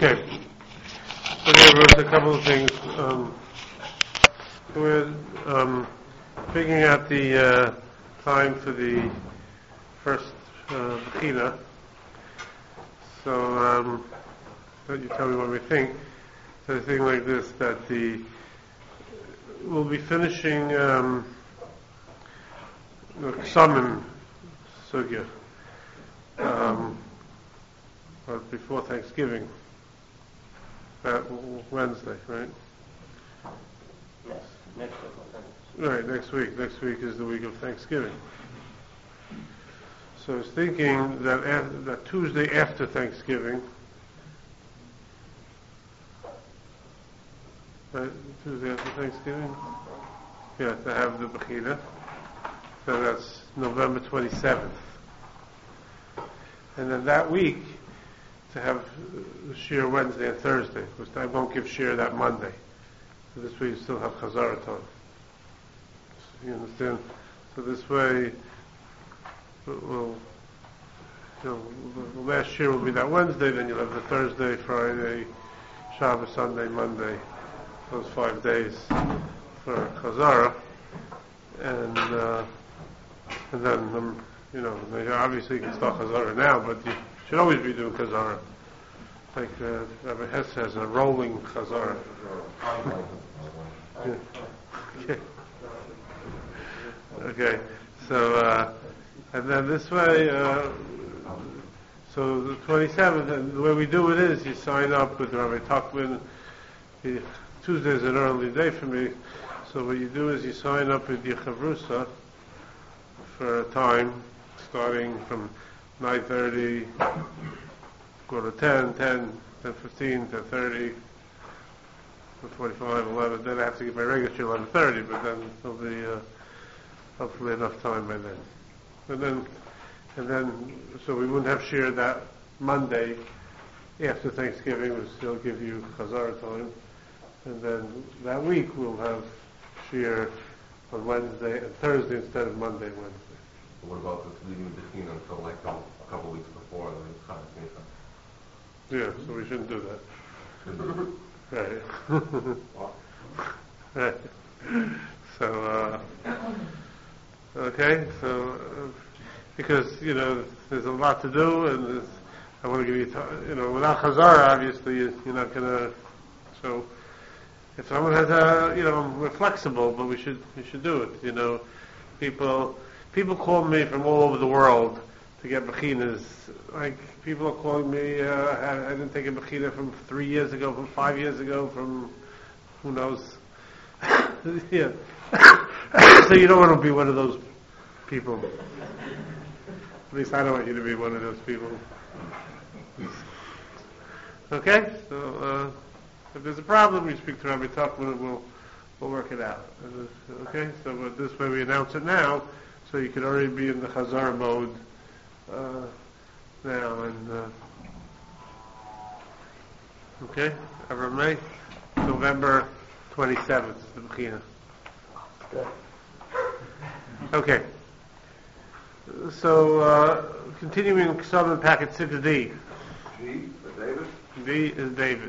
Okay. Okay, Bruce, a couple of things. We're figuring out the time for the first Bechina. So, let you tell me what we think. So, a thing like this, that we'll be finishing the Ksamim Sugya before Thanksgiving. Wednesday, right? Yes, next week. Right, next week. Next week is the week of Thanksgiving. So I was thinking that Tuesday after Thanksgiving, right? Tuesday after Thanksgiving, yeah, to have the Bechina. So that's November 27th. And then that week, to have Shir Wednesday and Thursday, because I won't give Shir that Monday. So this way you still have Chazara time. You understand? So this way, the last Shir will be that Wednesday, then you'll have the Thursday, Friday, Shabbos, Sunday, Monday, those 5 days for Chazara. And then, obviously you can start Chazara now, but you should always be doing Chazara. Like Rabbi Hess has a rolling Chazara. Yeah. Okay. So, and then this way, so the 27th, and the way we do it is you sign up with Rabbi Tuckman. Tuesday is an early day for me, so what you do is you sign up with your Chavrusa for a time starting from 9:30, go to 10, 10:15, 10:30, 10:45, 11. Then I have to get my regular shir 11:30, but then there'll be hopefully enough time by then. And then, so we wouldn't have shir that Monday after Thanksgiving. We'll still give you Chazara time, and then that week we'll have shir on Wednesday and Thursday instead of Monday and Wednesday. What about this leaving the Bechina until like a couple weeks before the Chanukah? Yeah, so we shouldn't do that. Right. Right. So, okay, so, because, there's a lot to do, and I want to give you time, without Chazara, obviously, you're not going to, so, if someone has we're flexible, but we should do it, People call me from all over the world to get Bechinas. Like, people are calling me, I didn't take a Bechina from 3 years ago, from 5 years ago, from who knows. Yeah. So you don't want to be one of those people. At least I don't want you to be one of those people. Okay? So, if there's a problem, you speak to Rabbi Tuckman and we'll work it out. Okay? So this way we announce it now, so you can already be in the Chazar mode now. And okay, May, November 27th is the Bechina. Okay. So continuing Ksamim packet 6D. D for David. D is David.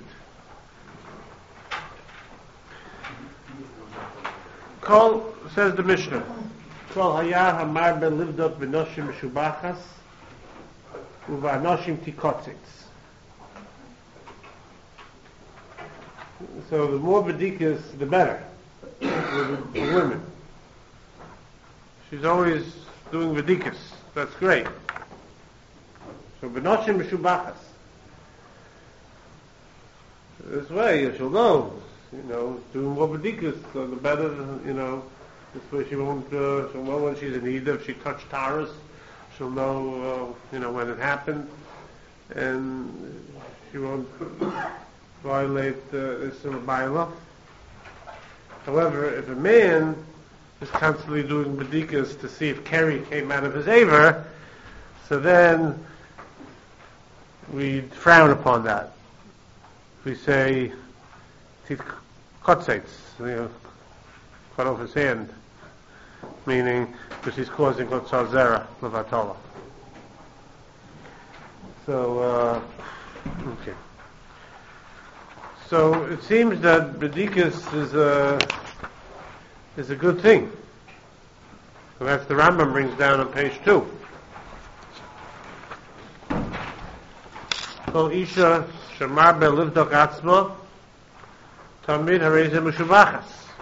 Kol, says the Mishnah, Kol hayar hamar ben livdot b'noshim meshubachas u'va'anoshim tikotzitz. So the more bedikas, the better for women. She's always doing bedikas. That's great. So b'noshim meshubachas. This way she'll know. Doing more bedikas, so the better, this way she won't, she'll know when she's in need. If she touched taras, she'll know, when it happened, and she won't violate Isser Ba'ila. However, if a man is constantly doing bedikas to see if Kerry came out of his aver, so then we frown upon that. We say, Kotzetz, cut off his hand, meaning because he's causing Kotzar Zera, Levatola. So, okay. So it seems that Bedikas is a good thing. So that's the Rambam brings down on page 2. Kol Isha Shamar Be Livdok Atzma Tamid Harei Ze Meshubachas.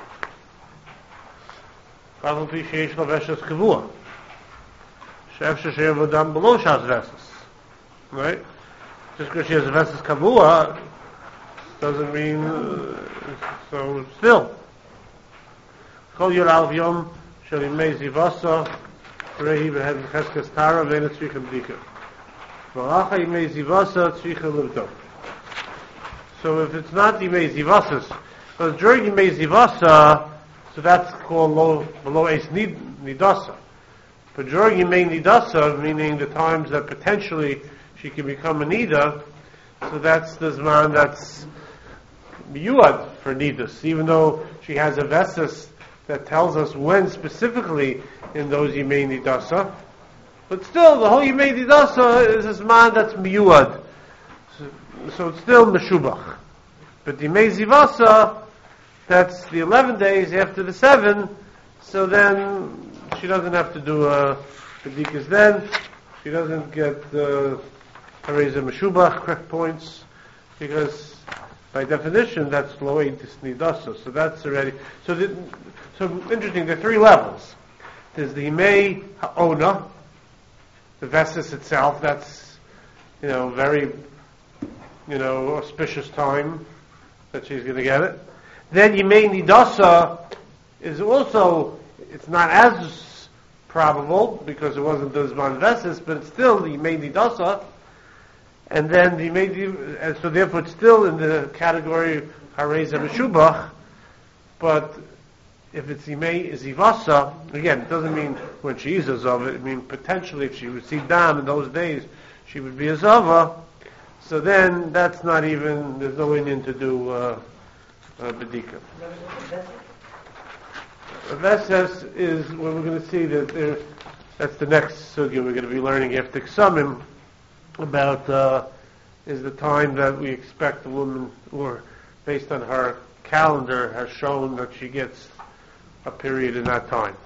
Kol Pi Sheish Lo Veshes Kavua. She'efshe She'ev Adam Below Shas Veshes. Right? Just because she has a Veshes Kavua doesn't mean so still. Kol Yer Al Yom Shel Yimei Zivasa Rehi Behed Cheskes Tara Ve'ena Tzrichem Bdika. V'alacha Yimei Zivasa Tzrichem Livdok. So if it's not Yimei Zivasas, because during Yimei Zivasa, so that's called below Eis Nidasa. But during Yimei Nidasa, meaning the times that potentially she can become a Nida, so that's the Zman that's Miyuad for Nidas, even though she has a Vesis that tells us when specifically in those Yimei Nidasa. But still, the whole Yimei Nidasa is a Zman that's Miyuad. So it's still Meshubach. But the Yimei Zivasa, that's the 11 days after the 7, so then she doesn't have to do a Bedikas then. She doesn't get Harei Ze Meshubach points, because by definition that's Loei Nidasa. So that's already. So interesting, there are 3 levels. There's the Yimei Ha'ona, the Vesis itself, that's, very, auspicious time that she's going to get it. Then Yimei Nidasa is also, it's not as probable, because it wasn't the Zman Vesis, but it's still the Yimei Nidasa. And then and so therefore it's still in the category Harei Ze Meshubach, but if it's Yimei Zivasa, again, it doesn't mean when she is a Zava, it means potentially if she received Dam in those days, she would be a Zava, so then that's not even, there's no Indian to do Bedika. Veses is when we're going to see that that's the next sugya we're going to be learning after Ksamim, about is the time that we expect the woman, or based on her calendar, has shown that she gets a period in that time.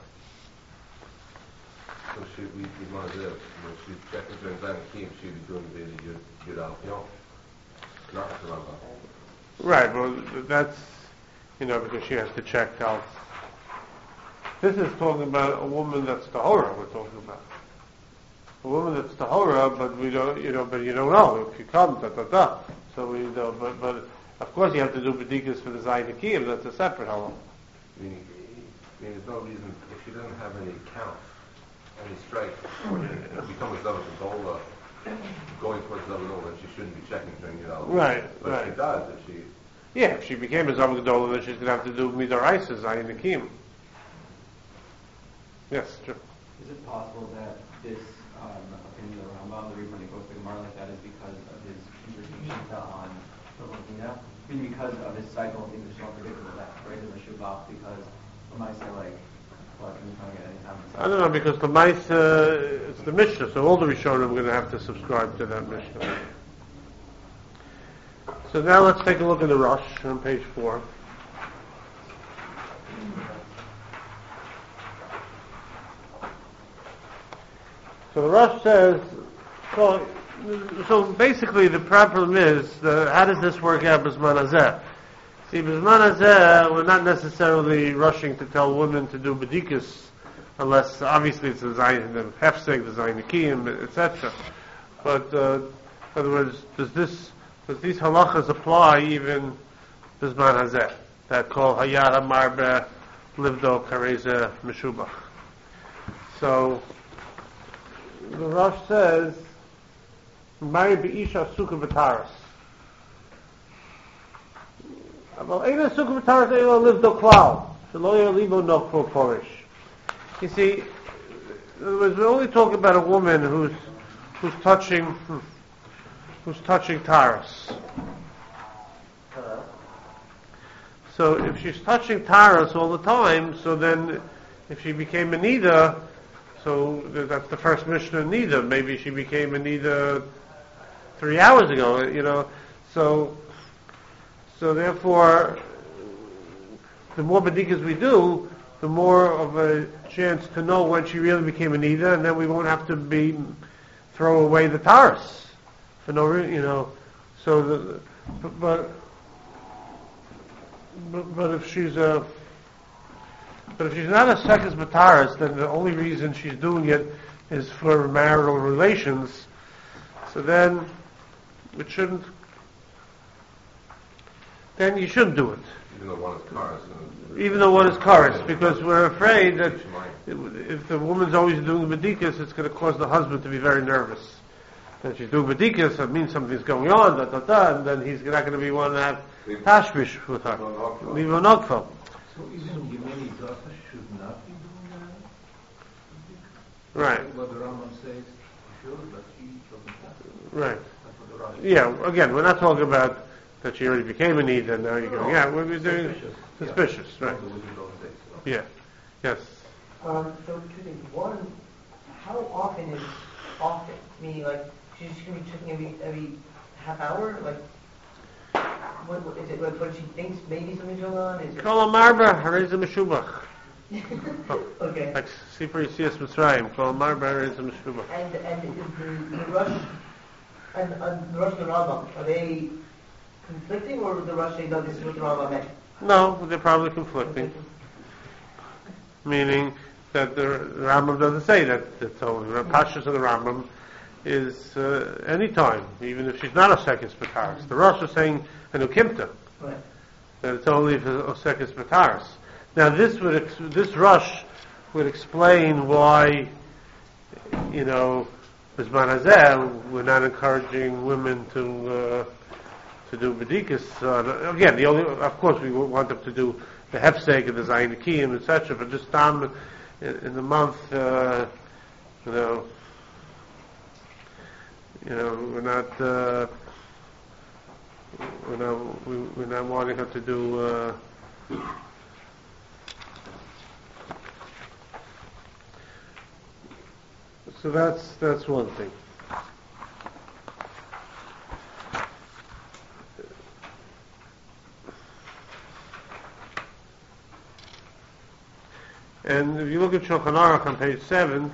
So we want to do, when she's checking during Zanekim, she'd be doing the Yud Al Yom, not the Rambam. Right, well, that's, because she has to check out. This is talking about a woman that's Tahora, we're talking about. A woman that's Tahora, but we don't, but you don't know if you come, So we don't, but of course you have to do Bedikas for the Zainikim, that's a separate halal. There's no reason, if she doesn't have any count, any strike, or become a Zava Gedola, going towards Zava Gedola, then she shouldn't be checking during Yud Al. Right, but right. If she does, if she became a Zava Gedola, then she's going to have to do Midaraisa, Zainikim. Yes, true. Is it possible that this opinion of the Rambam, the reason when he goes to Gemara like that is because of his interpretation on the Latino? I mean, because of his cycle, things are so unpredictable that Harei Ze Meshubach, because the mice are like, well, can you come at any time? I don't know, because the mice, it's the Mishnah, so all the Rishonim are going to have to subscribe to that Mishnah. So now let's take a look at the Rosh on page 4. So the Rosh says, so basically the problem is, how does this work out B'zman Hazeh? See, B'zman Hazeh, we're not necessarily rushing to tell women to do Bedikas, unless obviously it's the Hefsek, the Zainikim, etc. But in other words, does these halachas apply even B'zman Hazeh? That call Hayat HaMarbe Livdo Harei Ze Meshubach. So the Rosh says, Mari Be'isha Sukkah V'taras. Well, Eina Sukkah V'taras Eina Livdo Klal. Shelo Libo Nokfo Porish. You see, in other words, we're only talking about a woman who's touching taras. So if she's touching taras all the time, so then if she became a nida, so that's the first Mishnah nida. Maybe she became a nida 3 hours ago. So So therefore, the more bedikas we do, the more of a chance to know when she really became a nida, and then we won't have to throw away the taras for no reason, So, but if she's not a sekes bataras, then the only reason she's doing it is for marital relations. So then it shouldn't. Then you shouldn't do it. Even though one is cars. Even though one is chorus, because we're afraid that if the woman's always doing bedikas, it's going to cause the husband to be very nervous. That she's doing bedikas, that means something's going on, and then he's not going to be one to have tashvish with her. Leave her nogfa. So even Yemeni Dasa should not be doing that? Right. What the Rambam says, she should, but she doesn't have to. Right. That's what the Rashi Yeah, again, we're not talking about that she already became a need and now you're going, we're doing suspicious, right. Yeah, yes. So two things. One, how often is often? Meaning, like, she's just going to be checking every half hour? Like, what is it? Like, when she thinks maybe something's going on? Is it? Kol Amarba, Hareza Meshubach. Okay. Like Sifri Siyas Mitzrayim, Kol Amarba, Hareza Meshubach. And is the Rush and the Rush and the Rambam, are they conflicting, or the Rush say, no, this is what the Rambam meant? No, they're probably conflicting. Meaning that the Rambam doesn't say that it's only. The Pashas of the Rambam is any time, even if she's not a second Spataris. The Rosh is saying an Ukimta, Right. that it's only for a second Spataris. Now this Rosh would explain why, Bisman Hazeh, we're not encouraging women to do bedikas. Again, of course, we want them to do the hefsek and the zayin kiyim, etc. But just time in the month, we're not wanting her to do. So that's one thing. And if you look at Shulchan Aruch on page 7,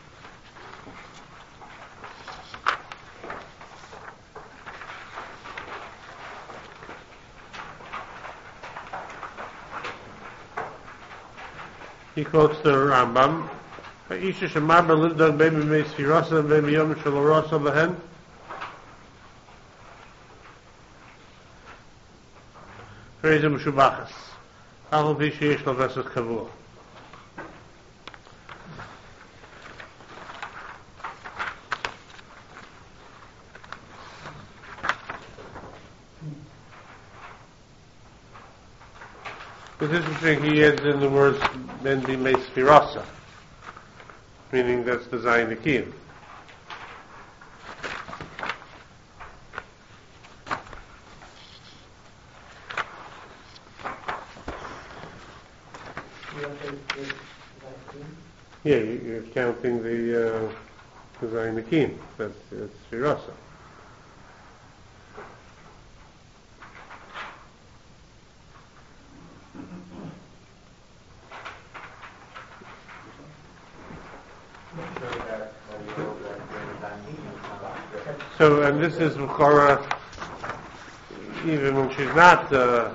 he quotes the Rambam, "Isha shemar b'liddag baby meis firasa baby yom shalorasa b'hen." Reizah Meshubachas. Alon pi sheyesh lo vesach kavua. It's interesting, he adds in the words, then be meis firasa, meaning that's the Zayin Akiyim. Yeah, you're counting the Zayin Akiyim, that's firasa. So, and this is Mechora, even when she's not,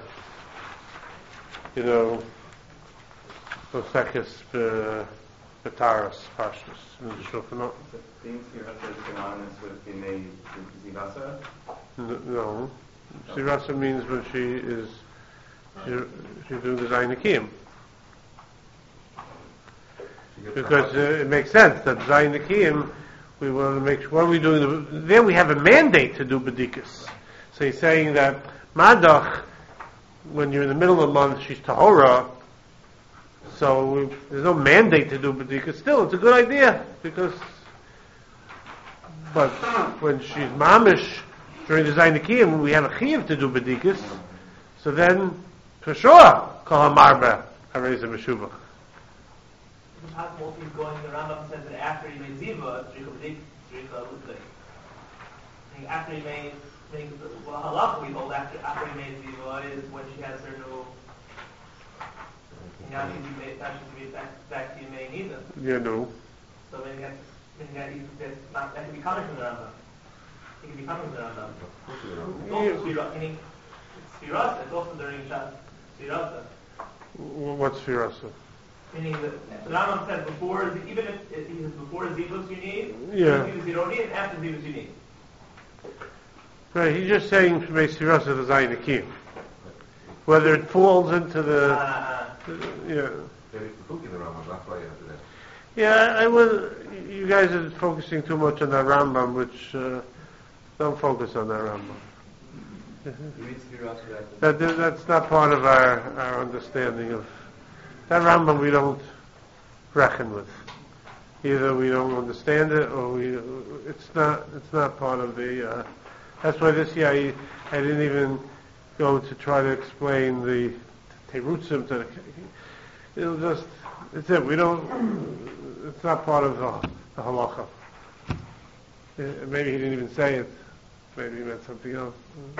Osekes Betaras Pashtus in the Shulchan Aruch. Being Sirasa is synonymous with being a Zivasa? No. Sirasa means when she's doing the Zayin Akiyim. Because it makes sense that Zayin Akiyim, we want to make sure, what are we doing? There we have a mandate to do Bedikas. So he's saying that Madach, when you're in the middle of the month, she's Tahora, so there's no mandate to do Bedikas. Still, it's a good idea, but when she's Mamish, during the Zayin Akiyim, we have a Chiyuv to do Bedikas, so then, for sure, Kol HaMarba, Hareza Meshubach. It's possible if he's going, the Rambam says that after he made Ziva, Tzrika B'dik, Tzrika Lutzek. After he made Meaning, well, halacha we hold after he made ziva is when she has her new. Now she's back to your main either. You know. So that could be coming from the Rambam. It could be coming from the Rambam. It's also Sfirasa, meaning it's Sfirasa, it's also during Shas Sfirasa. What's Sfirasa? Meaning that the Rambam said before, even if he says before Zivus you need, Yeah. Zivus you don't need, and after Zivus you need. Right, he's just saying from Sfirasa to Zayin Akim. Whether it falls into the, yeah. There is the book in the Rambam, that's why you have to there. Yeah, I was. You guys are focusing too much on that Rambam, which don't focus on that Rambam. That's not part of our understanding of that Rambam. We don't reckon with. Either we don't understand it, or it's not part of the. That's why this year I didn't even go to try to explain the Terutzim to. It'll just. It's it. We don't. It's not part of the halacha. Maybe he didn't even say it. Maybe he meant something else.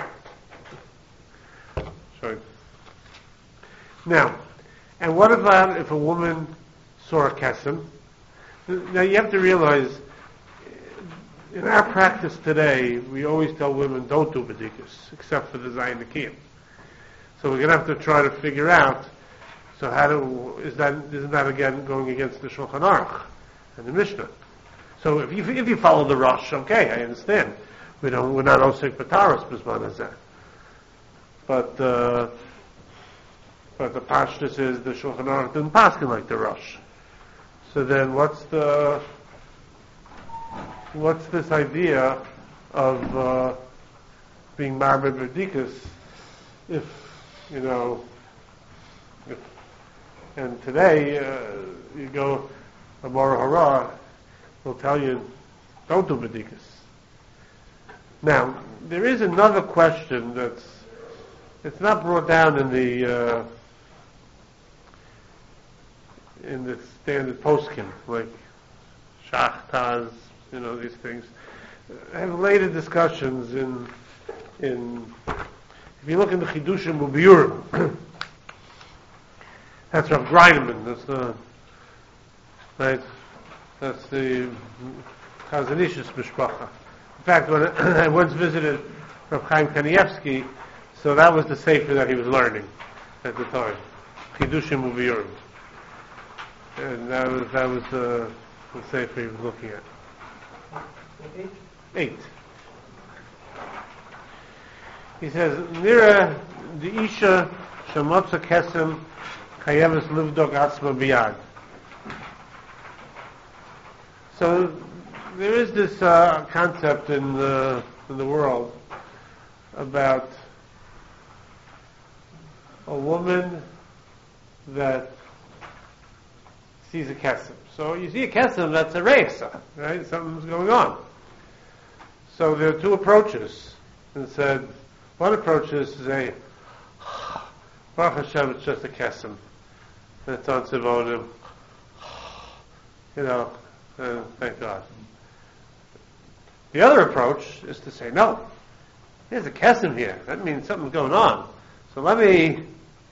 Sorry. Now, and what about if a woman saw a kesem? Now you have to realize, in our practice today, we always tell women don't do bedikas, except for the Zayin Nakim. So we're going to have to try to figure out. So isn't that again going against the Shulchan Aruch and the Mishnah? So if you follow the Rosh, okay, I understand. We're not osik b'taros b'zman hazeh. But the Pashtus is the Shulchan Aruch didn't paskin like the Rosh. So then what's this idea of being marbe b'dikas if and today, you go, Amar Hara will tell you, don't do bedikas. Now, there is another question it's not brought down in the standard poskim, like Shachtaz, these things. I have later discussions if you look in the Chidushim Ubiurim, that's Rav Greineman. That's the Chazanish's mishpacha. In fact, when I once visited Rav Chaim Kanievsky, so that was the sefer that he was learning at the time, Chidushim Uviurim, and that was the sefer he was looking at. 8. He says, Nira the Isha Shamotza Kesem Chayeves Livdok Atzma Biyad. So there is this concept in the world about a woman that sees a kesem. So you see a kesem, that's a reisa, right? Something's going on. So there are two approaches. And said, one approach is to say, Baruch Hashem, it's just a kesem. And it's on Tzivonim. Thank God. The other approach is to say, no, there's a kesem here. That means something's going on. So let me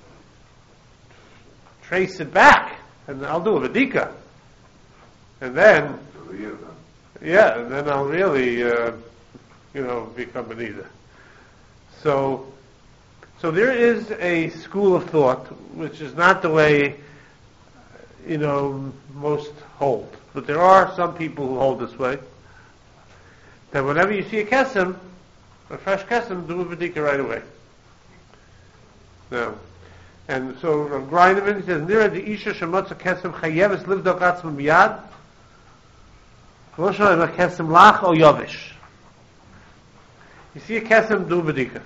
trace it back, and I'll do a Vedika. And then, and then I'll really, become an Ida. So there is a school of thought, which is not the way, most hold. But there are some people who hold this way, that whenever you see a kesem, a fresh kesem, do a Vedika right away. Now, and so Rav Greineman, he says, Nira the Isha Shemotza Kesem Chayeves Livdok Atzma Biyad Lo Shalem Kesem Lach O Yovish. You see a kesem, do Vedika.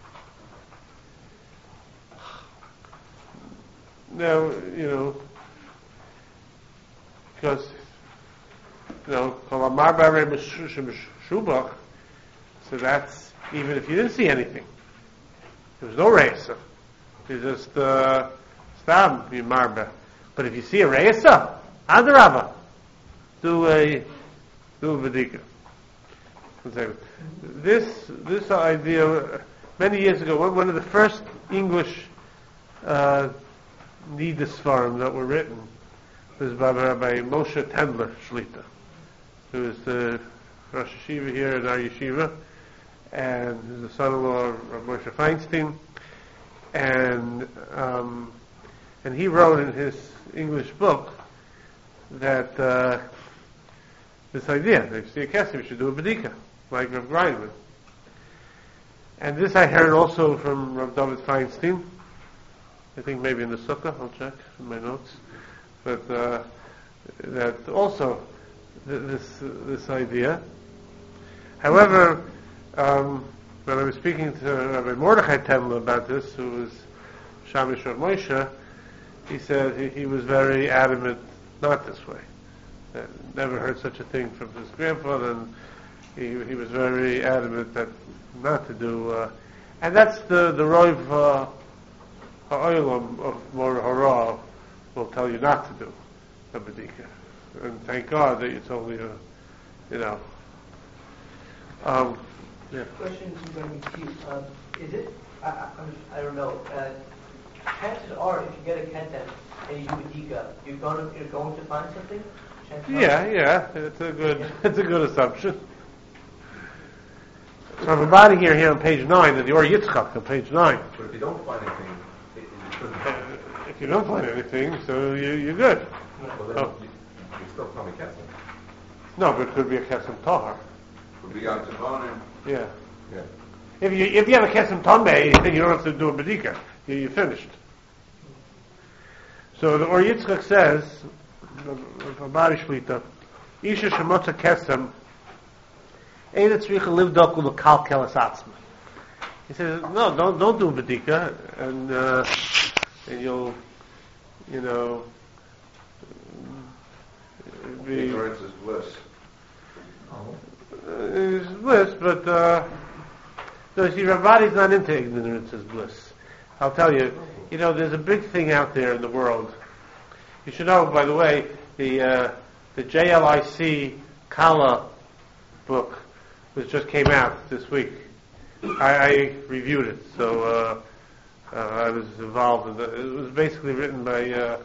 Now, because, so that's, even if you didn't see anything. There was no reisa. You just, stam, you marba. But if you see a reisa, adarabba, do a vedika. This idea, many years ago, one of the first English Nidus Sfarim that were written was by Rabbi Moshe Tendler Shlita, who is the Rosh Yeshiva here in our yeshiva, and he's the son-in-law of Moshe Feinstein, and he wrote in his English book that this idea, that if you see a kesef, you should do a bedika, like Rav Greinman. And this I heard also from Rav David Feinstein, I think maybe in the Sukkah, I'll check in my notes, but that also this idea. However, when I was speaking to Rabbi Mordechai Tendler about this, who was Shamish Rav Moshe, he said he was very adamant not this way. Never heard such a thing from his grandfather, and he was very adamant that not to do. And that's the Rov Ha'olam of Mor Hara will tell you not to do a bedika. And thank God that it's only yeah. Question regarding to you. Is it, I don't know, chances are if you get a ketem and you do bedika, you're going to find something? Yeah, it's a good assumption. So I have a body here on page 9, in the Or Yitzchak on page 9. But if you don't find anything, If you don't find anything, so you're good. well, then you still tell me kesef. No, but it could be a kesem tahar. Would be on Tavonim. Yeah. Yeah. If you have a kesem tameh, then you don't have to do a bedika. You're finished. So the Or Yitzchak says, Bari Shlita, Isha shemotza kesem, Eina tzricha livdok u'lekal kelas atzma. He says, no, don't do bedika, and you'll, be Ignorance is bliss. is bliss, but no, see, Ravadi's not into ignorance as bliss. I'll tell you, there's a big thing out there in the world. You should know, by the way, the JLIC Kala book just came out this week. I reviewed it, so I was involved in it. It was basically written by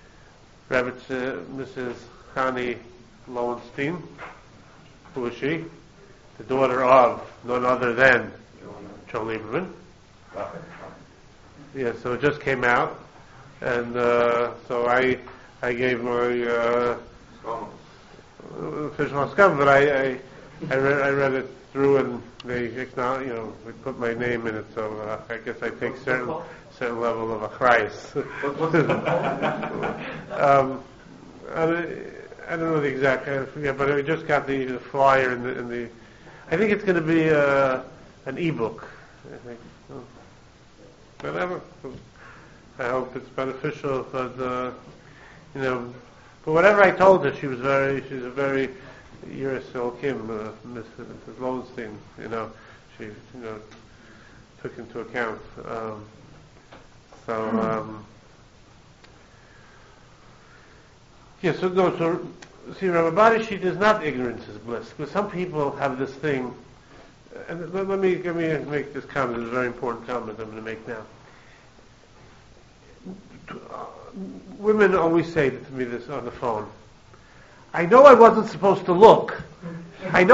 Mrs. Chani Lowenstein. Who is she? The daughter of none other than Joe Lieberman. Yeah, so it just came out, and so I gave my official scum, but I read it through, and they acknowledge, we put my name in it, so I guess I take certain level of achrayus. I don't know the exact, I forget, but I just got the flyer in the. I think it's going to be an ebook. I think. Whatever. I hope it's beneficial, but but whatever I told her, she's a very Yerisil Kim, Mrs. Lowenstein. She took into account. So see, Rabbi Barishi does not ignorance is bliss, because some people have this thing, and let me make this comment, it's a very important comment I'm going to make now. Women always say to me this on the phone, I know I wasn't supposed to look, but I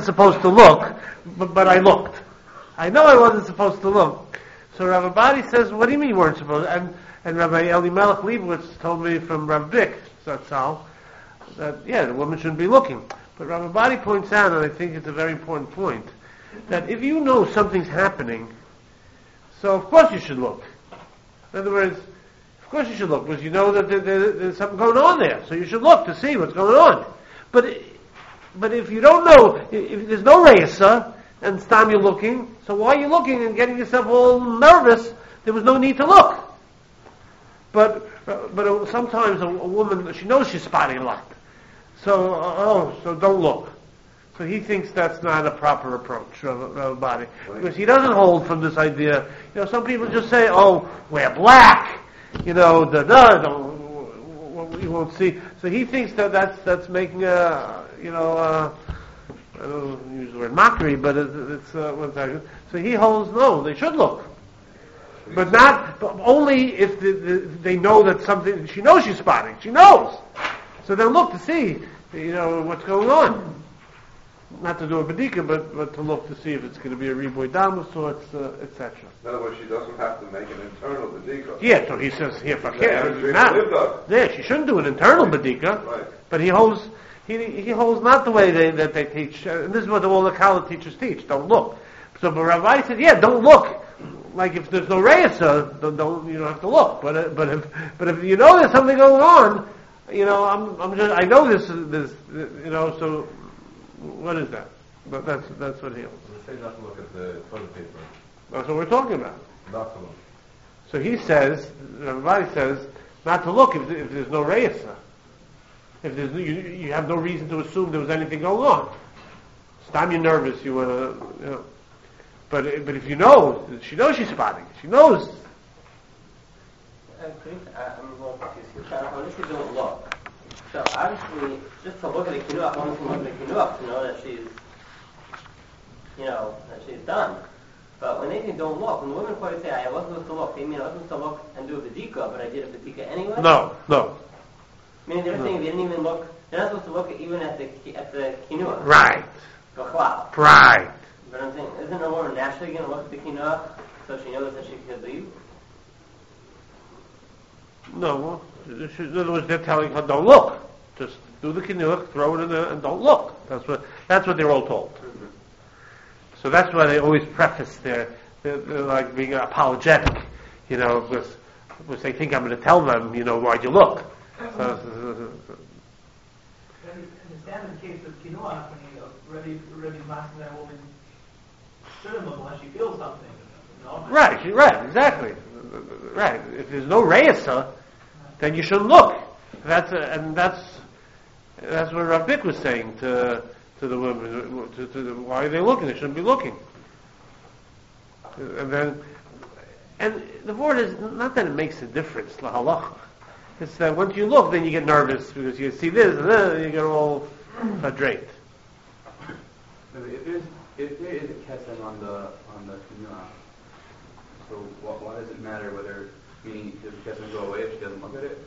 looked. I know I wasn't supposed to look. So Rabbi Bari says, what do you mean you weren't supposed to? And Rabbi Elimelech Leibowitz told me from Rav Bick, that the woman shouldn't be looking. But Rabbi Bari points out, and I think it's a very important point, that if you know something's happening, so of course you should look. In other words, of course you should look, because you know that there's something going on there, so you should look to see what's going on. But if you don't know, if there's no reisa, and stam you're looking, so why are you looking and getting yourself all nervous? There was no need to look. But sometimes a woman, she knows she's spotting a lot. So don't look. So he thinks that's not a proper approach of a body. Because he doesn't hold from this idea. Some people just say, wear black, you won't see. So he thinks that's making I don't use the word mockery, but it's one second. So he holds no, they should look. But only if they know that something, she knows she's spotting. She knows. So they'll look to see, what's going on. Not to do a bedika, but to look to see if it's going to be a riboy dam of sorts, etc. In other words, she doesn't have to make an internal bedika. Yeah, so he says here for not. Yeah, she shouldn't do an internal bedika, Right. but he holds not the way that they teach. And this is what all the Kala teachers teach. Don't look. So, but Rabbi said, yeah, don't look. Like if there's no reisa, you don't have to look. But if you know there's something going on, I know this. So what is that? But that's what he holds. They say not to look at the toilet paper. That's what we're talking about. Not to look. So he says, Rabbi says, not to look if there's no reisa. If there's you have no reason to assume there was anything going on. Stam, you're nervous. You want to, But if you know, she knows she's spotting. She knows. I'm going to honestly don't look. So obviously, just to look at a kinuach, one can look at a kinuach to know that she's done. But when they say don't look, when the women quite say, I wasn't supposed to look, they mean I wasn't supposed to look and do a bedika, but I did a bedika anyway? No. Meaning they're saying they didn't even look, they're not supposed to look even at the kinuach. Right. B'chlal. Right. But I'm saying, isn't a woman naturally going to look at the kinuach so she knows that she can leave? No. In other words, they're telling her, don't look. Just do the kinuach, throw it in there, and don't look. That's what they're all told. Mm-hmm. So that's why they always preface they're like being apologetic, because they think I'm going to tell them, why'd you look? And the standard case of kinuach, when you already masking that woman, shouldn't look unless she feels something. Right, exactly. Right. If there's no reisa, then you shouldn't look. That's what Rav Bick was saying to the women. Why are they looking? They shouldn't be looking. And the word is not that it makes a difference, la halacha. It's that once you look, then you get nervous because you see this and then you get all draped. If there is a kesem on the kinuach, so why does it matter whether, meaning does the kesem go away if she doesn't look at it?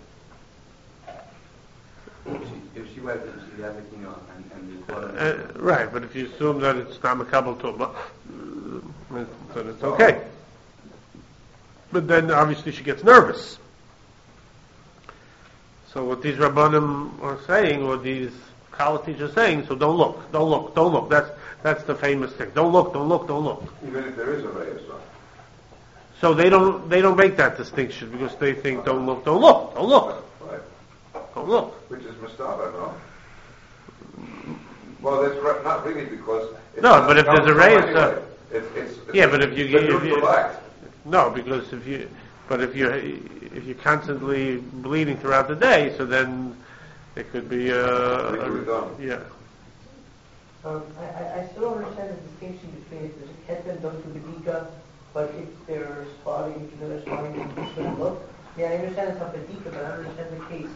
If she wipes it, she has a kinuach and there's blood on it. Right, but if you assume that it's not makabel tuma, then it's okay. But then obviously she gets nervous. So what these Rabbanim are saying, or these Kala teachers are saying, so don't look. That's the famous thing. Don't look. Even if there is a reisa. So they don't make that distinction because they think don't look. Right. Don't look. Which is mustaba, no? Well, that's not really because... No, but if there's a reisa... Anyway. It's yeah, but if you relax. no, because if you're constantly bleeding throughout the day, so then it could be yeah. I still don't understand the distinction between if there's a ketan, don't do bedika, but if they're spotting, they're spotting, you shouldn't look. Yeah, I understand it's not bedika, but I don't understand the case.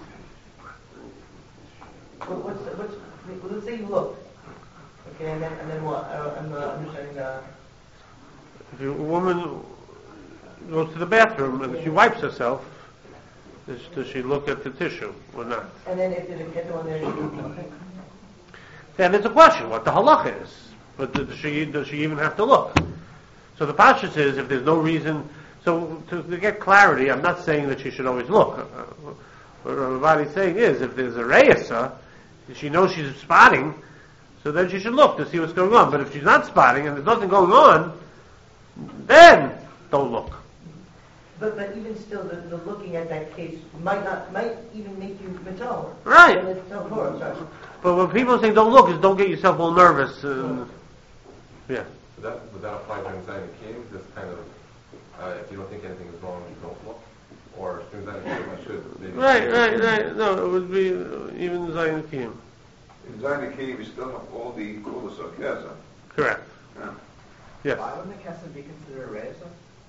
Let's say you look. Okay, and then what? I'm not understanding If a woman goes to the bathroom and she wipes herself, does she look at the tissue or not? And then if there's a ketan on there, you do nothing. Then it's a question what the halacha is. But does she even have to look? So the pashtus is if there's no reason. So to get clarity, I'm not saying that she should always look. What everybody's saying is if there's a reisa, she knows she's spotting, so then she should look to see what's going on. But if she's not spotting and there's nothing going on, then don't look. But even still, the looking at that case might even make you metal. Right. But when people say don't look, is don't get yourself all nervous. Yeah. Would that apply to Zayin Akim? This kind of, if you don't think anything is wrong, you don't look? Or Zayin Akim, you should maybe... Right. No, it would be even Zayin Akim. In Zayin Akim, you still have all the kulas of Kesa. Correct. Yeah. Yes. Why wouldn't the kesem be considered a reisa?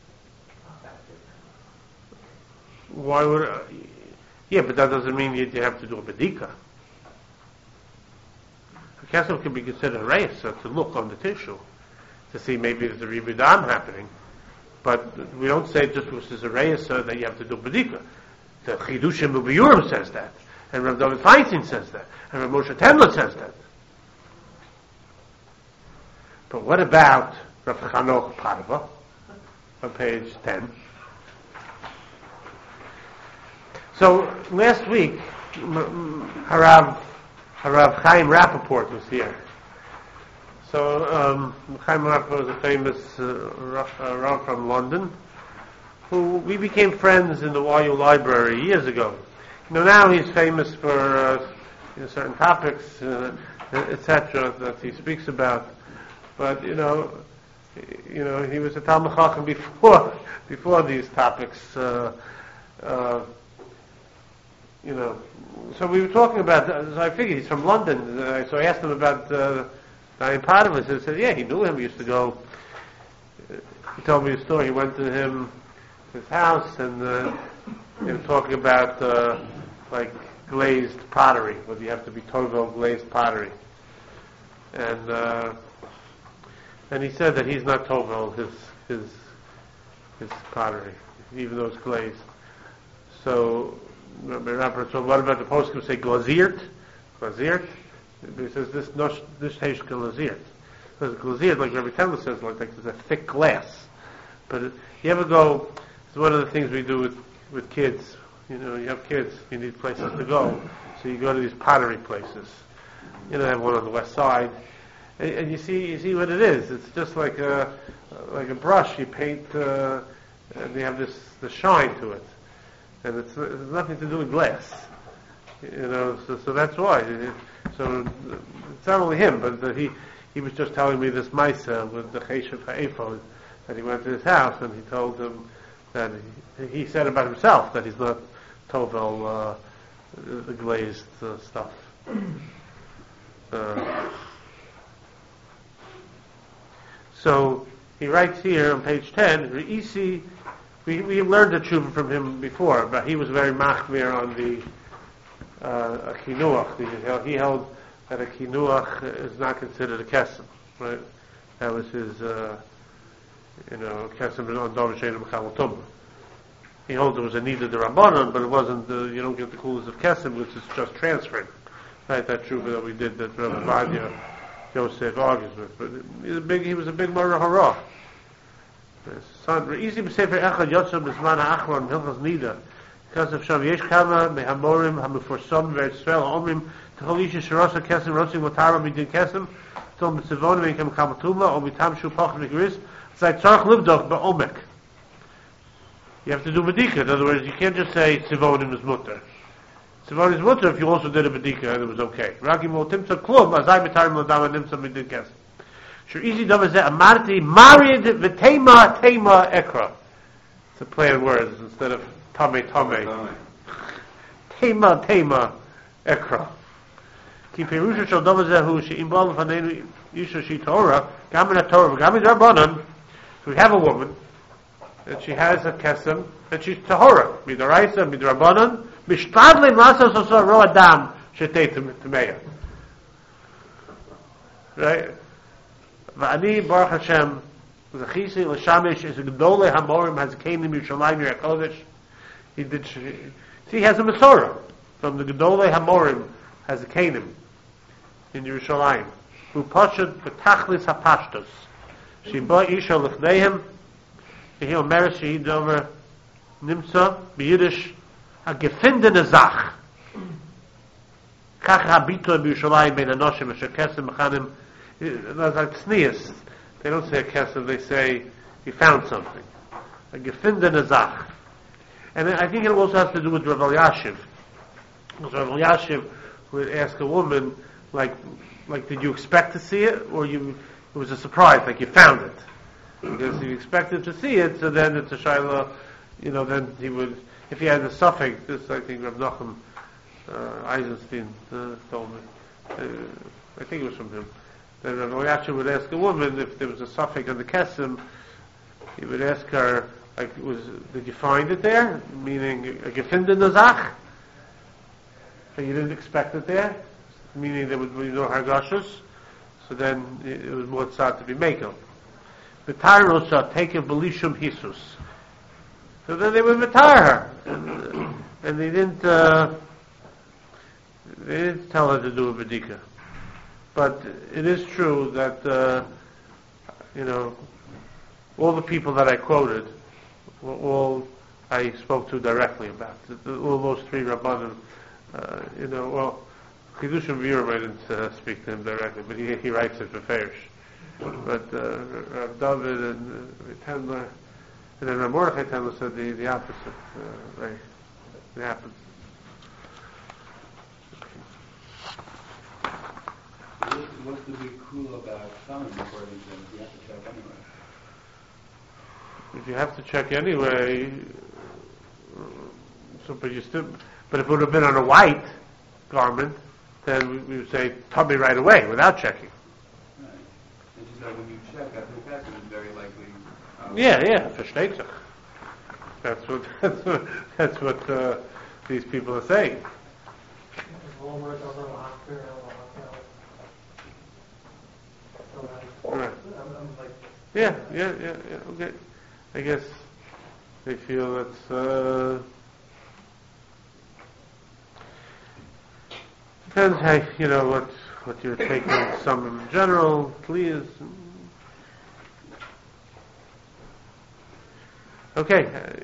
Why would... yeah, but that doesn't mean you have to do a bedika. A kesem can be considered a reis, so to look on the tissue, to see maybe there's a ribidam happening. But we don't say just because there's a reis that you have to do bedika. The Chidushim Ubiyurim says that, and Rav David Feinstein says that, and Rav Moshe Tendler says that. But what about Rav Chanoch Parva on page 10? So last week, Harav Chaim Rappaport was here. So Chaim Rappaport was a famous Rav from London, who we became friends in the YU library years ago. Now he's famous for certain topics, etc. that he speaks about. But he was a Talmud Chacham before these topics. So we were talking about. So I figured he's from London. So I asked him about Dayan Parvus. He said, "Yeah, he knew him. He used to go." He told me a story. He went to his house, and they were talking about like glazed pottery. Whether you have to be tovel glazed pottery, and he said that he's not tovel his pottery, even though it's glazed. So what about the poskim say glaziert? Glaziert? He says this heish glaziert. Because glaziert, like Rabbi Tendler says, like there's a thick glass. But you ever go? It's one of the things we do with kids. You have kids, you need places to go, so you go to these pottery places. They have one on the west side, and you see what it is. It's just like a brush you paint, and they have the shine to it. And it's nothing to do with glass, so that's why. So it's not only him, but he was just telling me this Maisa with the Cheshav Ha'ephod, that he went to his house and he told him that he said about himself that he's not tovel the glazed stuff. So he writes here on page 10, Re'isi. We learned the tshuva from him before, but he was very machmir on the kinuach. He held that a kinuach is not considered a kesem, right? That was his, kesem on Dov Shein Mechal Tumah. He held there was a need of the Rabbanon, but it wasn't. You don't get the kulas of kesem, which is just transferred, right? That tshuva that we did, that Rabbi Vadia Yosef argues with. But he was a big Mara Hara. Son, easy b'sefer echad yotzam b'zman ha'achron hilchos nida. Because of Shav yesh kama mehamorim hameforsom ve'etzvel ha'omrim t'chol isha sherosa kesem rotzim v'tara midin kesem t'ol mitzvon ve'inkem kamatuma o mitam shu pach v'gris zay tzarch livdoch ba'omek. You have to do bedika. In other words, you can't just say tzivonim is mutter. Tzivonim is mutter if you also did a bedika and it was okay. Raki mo timtza klum azay mitarim l'dama nimtza midin kesem. Sure, easy dove is amarti marid v'tema tema ekra. It's a play on words instead of tame. Tema ekra. Ki perusha shel dove zehu she'im bal v'fanenu yisha she Torah gam in a Torah v'gam in Rabbanan. So we have a woman and she has a kesem and she's tahora midaraisa midrabanan mishtadlim lasas osa ro adam shetei t'meya. Right. V'ani Baruch Hashem zechisi l'shamish is a gedolei hamorim has came in Yerushalayim Yerakovish. He has a Masorah from the gedolei hamorim has a Canaan in Yerushalayim. Who pashut b'tachlis hapashtos. She bought isha l'chneihem. He omeres shehi dover nimtza b'Yiddish a gefindene zach. Kach habito in Yerushalayim ben anoshim asher kesem mechanim. That's like sneers. They don't say a kesef, they say he found something. A gefindene zach. And I think it also has to do with Rav Elyashiv. Because Rav Elyashiv would ask a woman, like, did you expect to see it, or it was a surprise, like you found it? Because you expected to see it, so then it's a shayla, then he would, if he had a suffix, this I think Rav Nachum Eisenstein told me. I think it was from him. Then Rav Elyashiv would ask a woman if there was a suffix on the kesem. He would ask her, did you find it there? Meaning a gefindene zach. So you didn't expect it there, meaning there would be no hargashus. So then it was more tzad to be makel. V'tairosa take a belishum hisus. So then they would retire her, and they didn't tell her to do a bedika. But it is true that all the people that I quoted were all I spoke to directly about. All those three rabbanim, Chidushim V'Yurim, I didn't speak to him directly, but he writes it for Farish. But Rav David and Tendler, and then Rav Mordechai Tendler said the opposite. It happens. What's the big cool about coming before these things? You have to check anyway. If you have to check anyway, but if it would have been on a white garment, then we would say tummy right away without checking. Right. It's just that when you check, I think that's very likely. Versteht sich. That's what these people are saying. Right. Okay. I guess they feel that's depends how what you're taking. Some in general, please. Okay,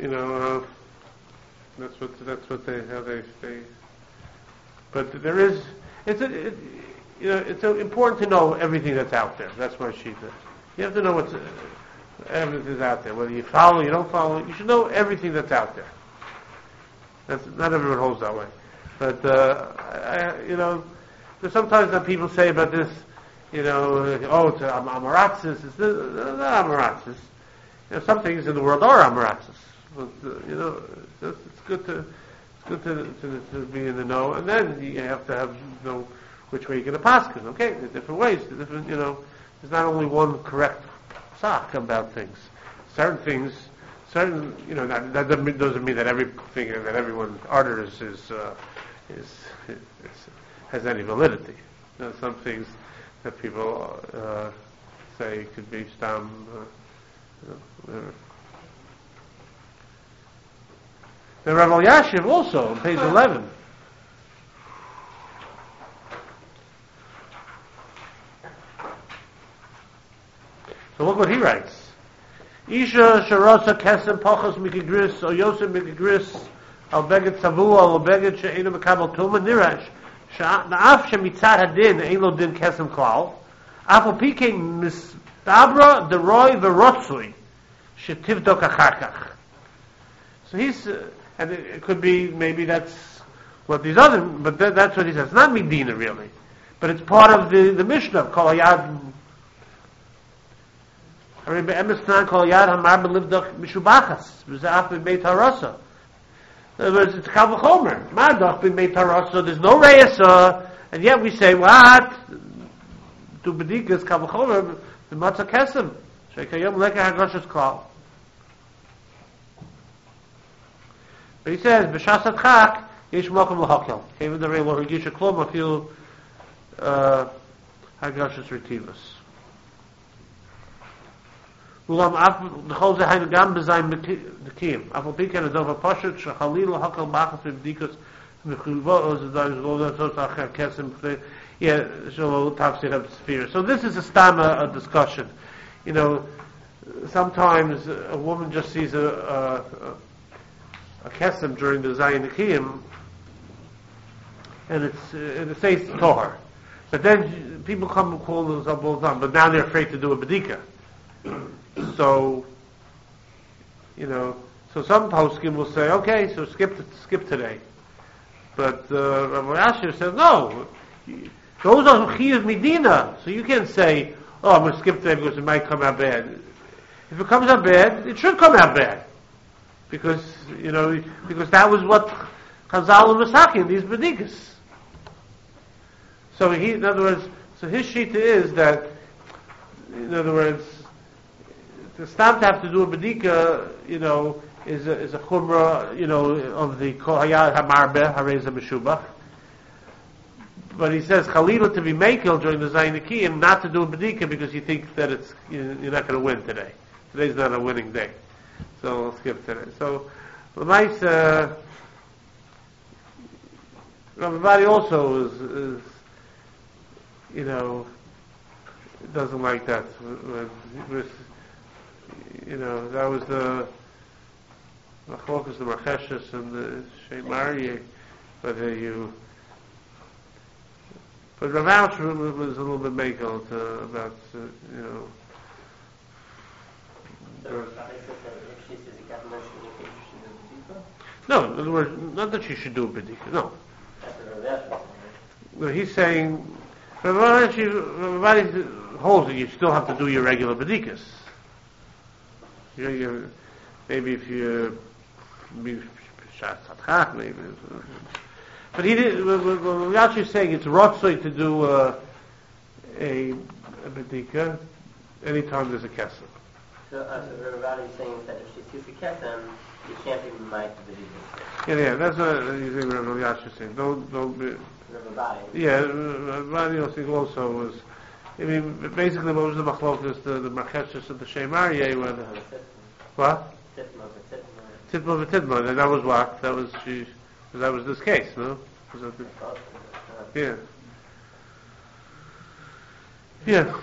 that's what they say. But there is it's important to know everything that's out there. That's my shita. You have to know what's evidence is out there. Whether you follow, you don't follow, you should know everything that's out there. That's not everyone holds that way, but there's sometimes that people say about this, it's amaratzis. It's not amaratzis. Some things in the world are amaratzis, but it's good to be in the know, and then you have to know which way you're going to paskin. Okay, there's different ways. There's not only one correct psak about things. Certain things, that doesn't mean that everything that everyone orders has any validity. Some things that people say could be stam. The Rav Elyashiv also on page 11. So look what he writes. Isha sharasa kesem pachas mikigris or yosef mikigris al beged savu al beged she'enu mekabel tuma nirash na'af shemitzad hadin ein lo din kesem klal afal pike mistabra deroy v'rotzui shetivdok acharkach. So he's and it could be maybe that's what these other, but that's what he says. It's not Medina really, but it's part of the Mishnah of Kol Hayad. In other words, it's Kal V'chomer. Madach b'mei Tarasa. There's no Reisa, and yet we say what? To B'dikas Kal V'chomer the Matzah Kesem Sheikayom Lekah Hagashas Klal. But he says B'shasat Chak Yesh Mokum L'Hakel. Even the Rei Lo Hergisha Klom Afil Hagashas Retivas. Ulam af the whole zayn gam bezayn the kim. Afal piken is over pashut shchalil hakal bachas b'dikas mechulva os da zgoda so tacher kesem. So tafsir of sphere. So this is a stama a discussion. Sometimes a woman just sees a kesem during the zayin kiyim, and it says tohar. But then people come and call themselves all the time. But now they're afraid to do a bedika. So, so some poskim will say, okay, so skip today. But Rav Elyashiv says, no, those are chiyuv Medina. So you can't say, oh, I'm going to skip today because it might come out bad. If it comes out bad, it should come out bad. Because that was what Chazal was talking, these bedikas. So in other words, so his shita is that, in other words, the stam to have to do a bedika, is a chumrah, of the kol hayad hamarbe hareza meshubach. But he says Chalila to be Mekel during the Zaynakiyim, not to do a Bedika because you think that you're not going to win today. Today's not a winning day. So we'll skip today. So the nice everybody also is doesn't like that. That was the Machlokas, the Marcheshus, and the Shemari, whether you. But Rav Ouch was a little bit makel about, So Rabbi says that if she says he got Moshe, she should do Bedika? No, in other words, not that she should do a Bedika, no. That's what Rabbi was saying. No, he's saying, everybody holds that you still have to do your regular Bedikas. Maybe if you maybe. But he did. Rashi is saying it's rotzoi to do a bedika anytime there's a kesem. So Rabbi is saying that if she sees the kesem, you can't even make the bedika. Yeah, that's what Rashi is saying. Don't be. Rabbi. Yeah, Rabbi also was. I mean, basically, what was the machlokas, the marcheshus of the Shemariye, where the what? Titma v'titma, and that was what? That was this case, no? Was that yeah. Yeah.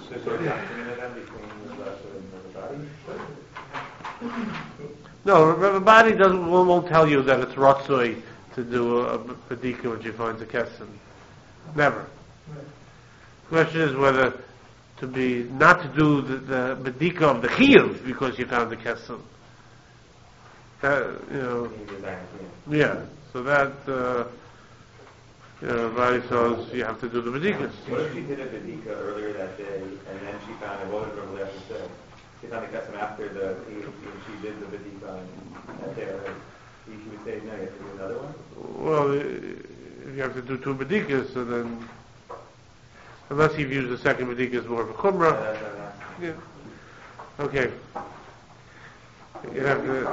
No, everybody won't tell you that it's rotzoi to do a bedika when she finds a kesem. Never. The question is whether to be not to do the bedika of the chiyuv because you found the kesem. Yeah. So that everybody says you have to do the bedikas. What if she did a bedika earlier that day, and then she found it? What did Rabbi Leah say? She found the kesem after she did the bedika that day already. She would say, no, you have to do another one? Well, if you have to do two bedikas, so then, unless you've used the second bedika as more of a chumrah. Yeah. Okay. You have to.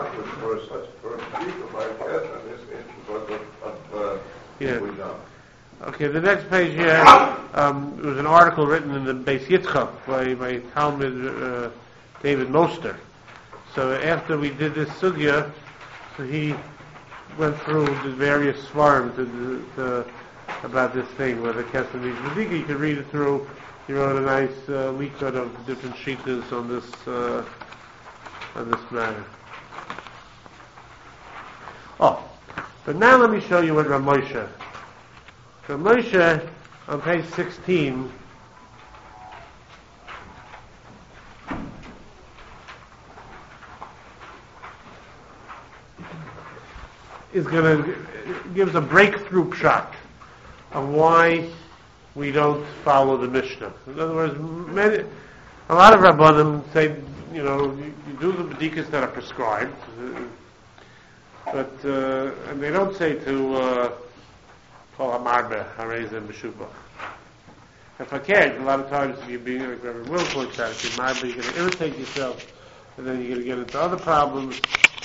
Yeah. Okay, the next page here, there was an article written in the Beis Yitzchak by Talmud David Moster. So after we did this sugya, so he went through the various svarim about this thing, where the Kesem needs Bedika. You can read it through. He wrote a nice likud of different shitas on this matter. Oh, but now let me show you what Rav Moshe. Rav Moshe, on page 16, gives a breakthrough shot of why we don't follow the Mishnah. In other words, a lot of Rabbanim say, you do the bedikas that are prescribed, but and they don't say to call hamarbe harezim b'shuba. If I can, a lot of times if you're being like Reverend Will points out, if you're marbe, you're going to irritate yourself, and then you're going to get into other problems.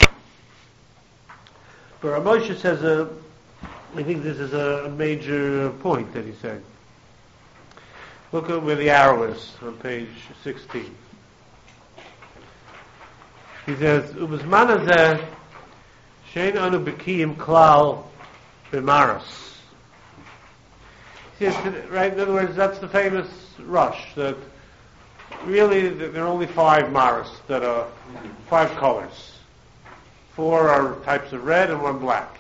But Rav Moshe says, I think this is a major point that he said. Look at where the arrow is on page 16. He says, "Ubezman hazeh shein anu b'kiyim klal b'maros." He says, right? In other words, that's the famous rush that really there are only 5 maros that are 5 colors. 4 are types of red and 1 black.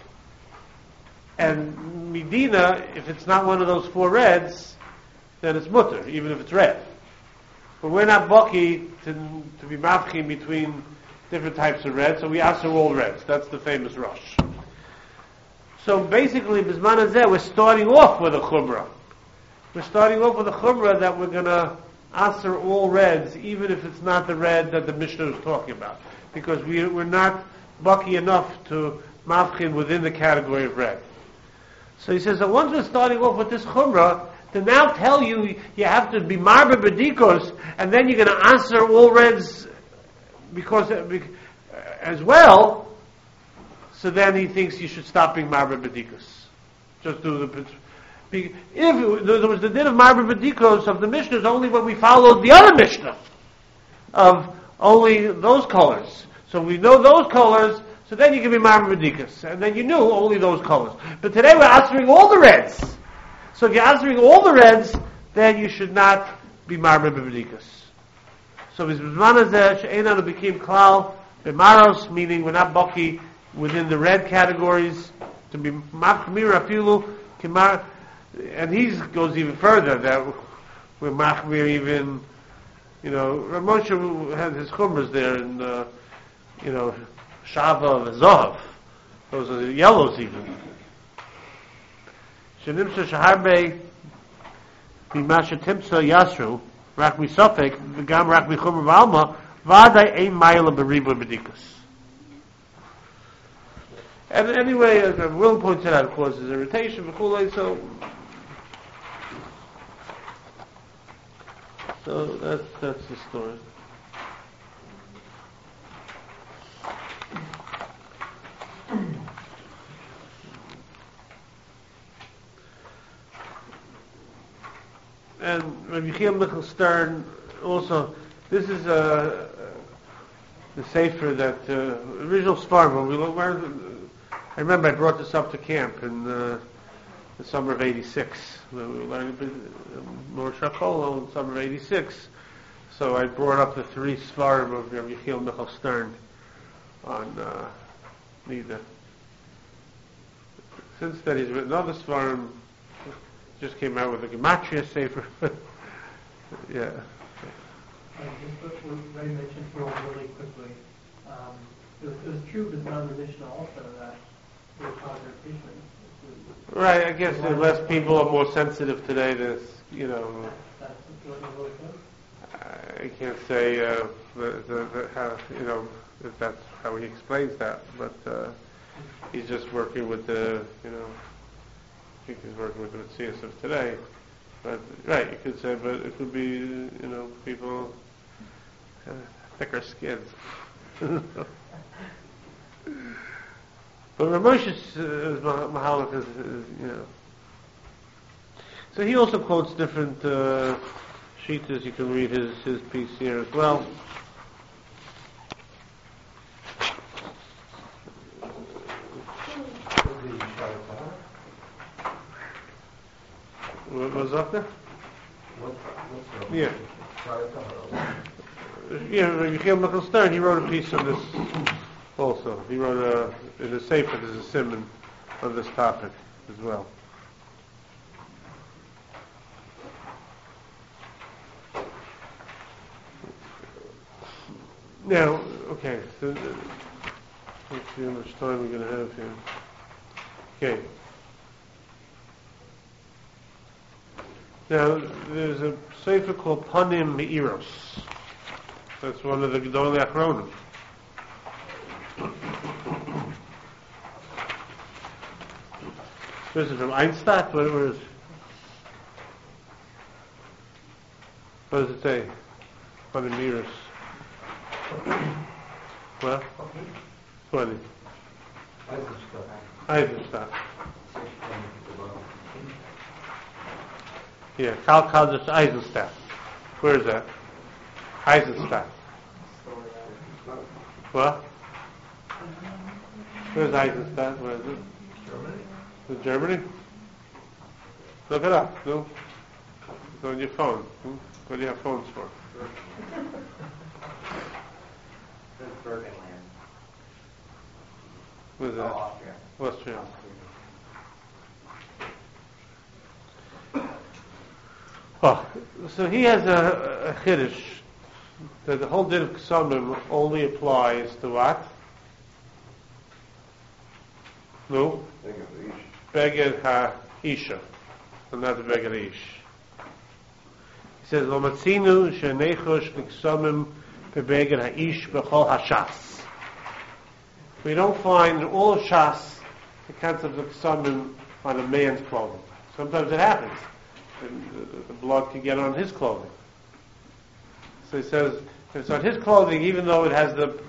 And Medina, if it's not one of those 4 reds, then it's mutter, even if it's red. But we're not bucky to be mafking between different types of red, so we answer all reds. That's the famous rush. So basically, Bizman Hazeh, we're starting off with a chumrah. We're starting off with a chumrah that we're going to answer all reds, even if it's not the red that the Mishnah is talking about. Because we're not bucky enough to mafkin within the category of red. So he says that once we're starting off with this chumrah, to now tell you have to be marbe bedikos, and then you're going to answer all reds because as well. So then he thinks you should stop being marbe bedikos. Just do the If there was the din of Marba B'dikos of the Mishnahs only when we followed the other Mishnah of only those colors. So we know those colors, so then you can be Marba B'dikos. And then you knew only those colors. But today we're answering all the reds. So if you're answering all the reds, then you should not be Marba B'dikos. So Bizman Hazeh, She'enan became Klal, B'maros, meaning we're not Baki within the red categories, to be Machmir Afilu, Kimar, and he goes even further, that we're Machmir even, Rav Moshe had his chumras there in, Shava and Zohav. Those are the yellows even. Shenimsa Shaharbe, Bimasha Timsa Yasru, Rachmi Sofek, V'gam Rachmi Chumra V'alma, V'adai Ein Mayla B'riba B'dikus. And anyway, as Will pointed out, it causes irritation, so that's the story. And Rabbi Yechiel Michal Stern also, this is the sefer that original Sfarm. I remember I brought this up to camp in the summer of '86. We were learning more Shakolo in the summer of '86. So I brought up the 3 Sfarm of Rabbi Yechiel Michal Stern on Nida. Since then he's written other Sfarm. Just came out with a Gematria sefer. Yeah. Just what Ray mentioned really quickly. It was true with non-Mishnah also that there was conversation. Right, I guess less people are more sensitive today to, That's what really good. I can't say how, if that's how he explains that, but he's just working with the, I think he's working with the Metzias of today. But, right, you could say, but it could be, people thicker skins. But Ramos's Mahalik is, So he also quotes different Shitas. You can read his piece here as well. What was up there? Yeah. Yechiel Michal Stern, he wrote a piece on this also. He wrote in the Sefer, there's a simon on this topic as well. Now, okay, so let's see how much time we're going to have here. Okay. Now, there's a sefer called Panim Me'iros. That's one of the Gedolei Achronim. Where is it from? Einstadt? Where is it? What does it say? Panim Me'iros. What? 20. Eisenstadt. Yeah, Karl Kaddish Eisenstadt. Where is that? Eisenstadt. What? Where's Eisenstadt? Where is it? Germany. Is it Germany? Look it up. No? It's on your phone. What do you have phones for? It's Bergenland. What is that? Austria. Austria. Oh, so he has a chiddush that the whole din of Ksamim only applies to what? No? Beged ha-isha, and not the Beged ha-ish. He says, Lo matzinu she'nechosh l'ksamim be'beged ha-ish b'chol ha-shas. We don't find in all of Shas the concept of Ksamim on a man's clothing. Sometimes it happens. And the blood can get on his clothing. So he says, if it's on his clothing, even though it has